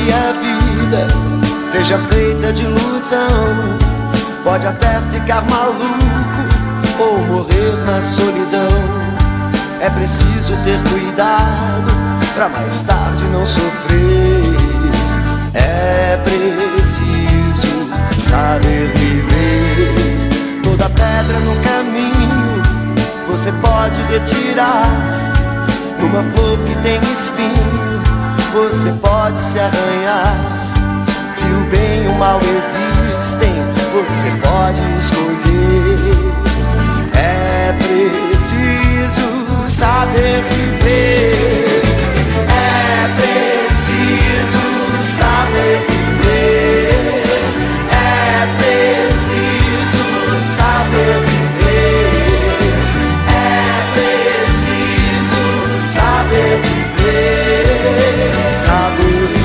que a vida seja feita de ilusão. Pode até ficar maluco ou morrer na solidão. É preciso ter cuidado pra mais tarde não sofrer. É preciso saber viver. Toda pedra no caminho você pode retirar. Numa flor que tem espinho você pode se arranhar. Se o bem e o mal existem, você pode escolher. É preciso saber viver. É preciso saber viver. É preciso saber viver. É preciso saber viver. Saber viver.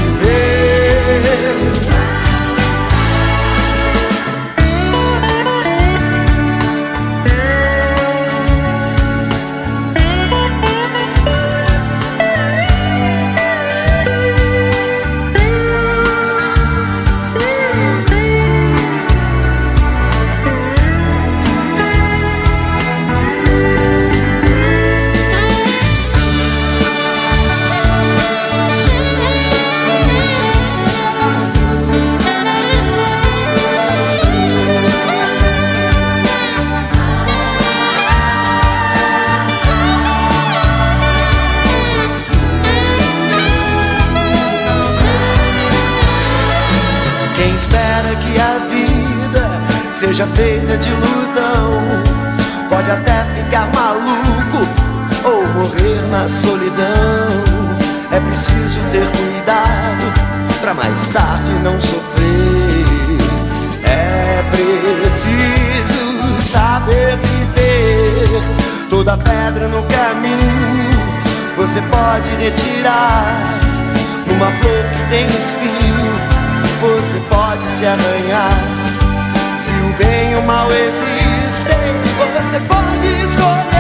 Quem espera que a vida seja feita de ilusão pode até ficar maluco ou morrer na solidão. É preciso ter cuidado pra mais tarde não sofrer. É preciso saber viver. Toda pedra no caminho você pode retirar. Numa flor que tem espinho você pode se arranhar. Se o bem e o mal existem, você pode escolher.